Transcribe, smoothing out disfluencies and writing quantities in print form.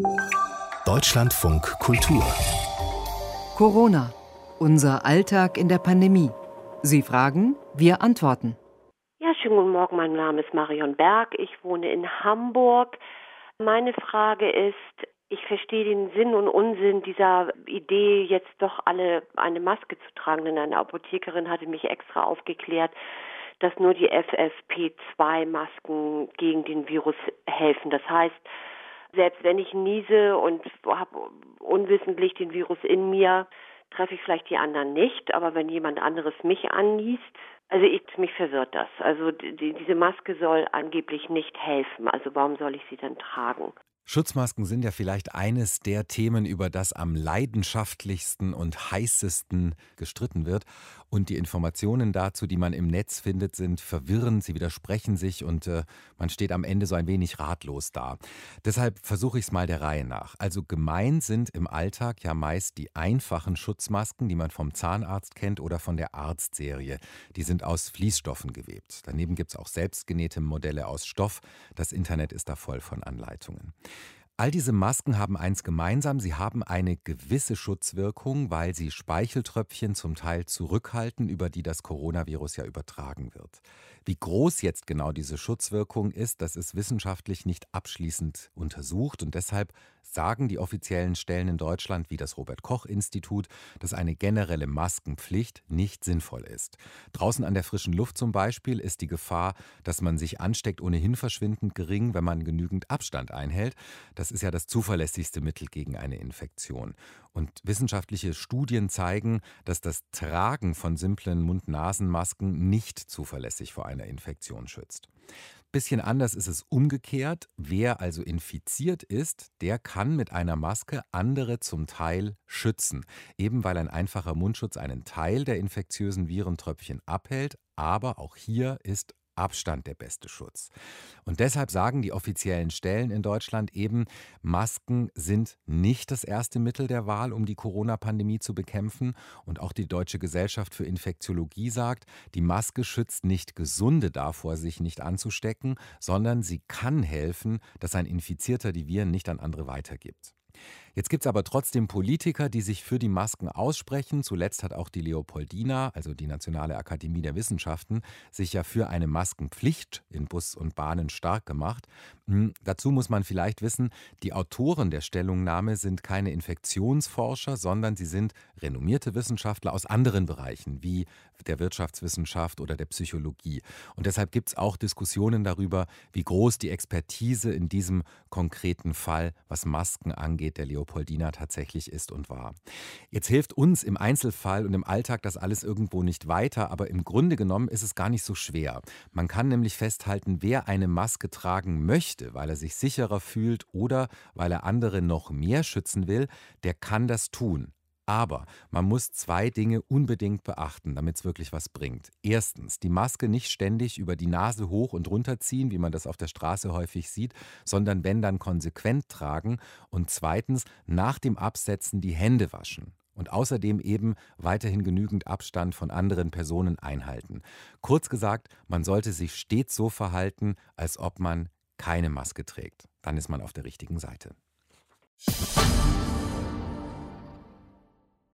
Deutschlandfunk Kultur. Corona. Unser Alltag in der Pandemie. Sie fragen, wir antworten. Ja, schönen guten Morgen. Mein Name ist Marion Berg. Ich wohne in Hamburg. Meine Frage ist, ich verstehe den Sinn und Unsinn dieser Idee, jetzt doch alle eine Maske zu tragen. Denn eine Apothekerin hatte mich extra aufgeklärt, dass nur die FFP2-Masken gegen den Virus helfen. Das heißt, selbst wenn ich niese und habe unwissentlich den Virus in mir, treffe ich vielleicht die anderen nicht. Aber wenn jemand anderes mich anniest, mich verwirrt das. Also diese Maske soll angeblich nicht helfen. Also warum soll ich sie dann tragen? Schutzmasken sind ja vielleicht eines der Themen, über das am leidenschaftlichsten und heißesten gestritten wird. Und die Informationen dazu, die man im Netz findet, sind verwirrend, sie widersprechen sich und man steht am Ende so ein wenig ratlos da. Deshalb versuche ich es mal der Reihe nach. Also gemeint sind im Alltag ja meist die einfachen Schutzmasken, die man vom Zahnarzt kennt oder von der Arztserie. Die sind aus Fließstoffen gewebt. Daneben gibt es auch selbstgenähte Modelle aus Stoff. Das Internet ist da voll von Anleitungen. All diese Masken haben eins gemeinsam, sie haben eine gewisse Schutzwirkung, weil sie Speicheltröpfchen zum Teil zurückhalten, über die das Coronavirus ja übertragen wird. Wie groß jetzt genau diese Schutzwirkung ist, das ist wissenschaftlich nicht abschließend untersucht und deshalb sagen die offiziellen Stellen in Deutschland wie das Robert-Koch-Institut, dass eine generelle Maskenpflicht nicht sinnvoll ist. Draußen an der frischen Luft zum Beispiel ist die Gefahr, dass man sich ansteckt, ohnehin verschwindend gering, wenn man genügend Abstand einhält. Das ist ja das zuverlässigste Mittel gegen eine Infektion. Und wissenschaftliche Studien zeigen, dass das Tragen von simplen Mund-Nasen-Masken nicht zuverlässig vor einer Infektion schützt. Bisschen anders ist es umgekehrt. Wer also infiziert ist, der kann mit einer Maske andere zum Teil schützen. Eben weil ein einfacher Mundschutz einen Teil der infektiösen Virentröpfchen abhält. Aber auch hier ist Abstand der beste Schutz. Und deshalb sagen die offiziellen Stellen in Deutschland eben, Masken sind nicht das erste Mittel der Wahl, um die Corona-Pandemie zu bekämpfen. Und auch die Deutsche Gesellschaft für Infektiologie sagt, die Maske schützt nicht Gesunde davor, sich nicht anzustecken, sondern sie kann helfen, dass ein Infizierter die Viren nicht an andere weitergibt. Jetzt gibt es aber trotzdem Politiker, die sich für die Masken aussprechen. Zuletzt hat auch die Leopoldina, also die Nationale Akademie der Wissenschaften, sich ja für eine Maskenpflicht in Bus und Bahnen stark gemacht. Dazu muss man vielleicht wissen, die Autoren der Stellungnahme sind keine Infektionsforscher, sondern sie sind renommierte Wissenschaftler aus anderen Bereichen, wie der Wirtschaftswissenschaft oder der Psychologie. Und deshalb gibt es auch Diskussionen darüber, wie groß die Expertise in diesem konkreten Fall, was Masken angeht, der Leopoldina tatsächlich ist und war. Jetzt hilft uns im Einzelfall und im Alltag das alles irgendwo nicht weiter, aber im Grunde genommen ist es gar nicht so schwer. Man kann nämlich festhalten, wer eine Maske tragen möchte, weil er sich sicherer fühlt oder weil er andere noch mehr schützen will, der kann das tun. Aber man muss zwei Dinge unbedingt beachten, damit es wirklich was bringt. Erstens, die Maske nicht ständig über die Nase hoch und runter ziehen, wie man das auf der Straße häufig sieht, sondern wenn dann konsequent tragen. Und zweitens, nach dem Absetzen die Hände waschen. Und außerdem eben weiterhin genügend Abstand von anderen Personen einhalten. Kurz gesagt, man sollte sich stets so verhalten, als ob man keine Maske trägt. Dann ist man auf der richtigen Seite.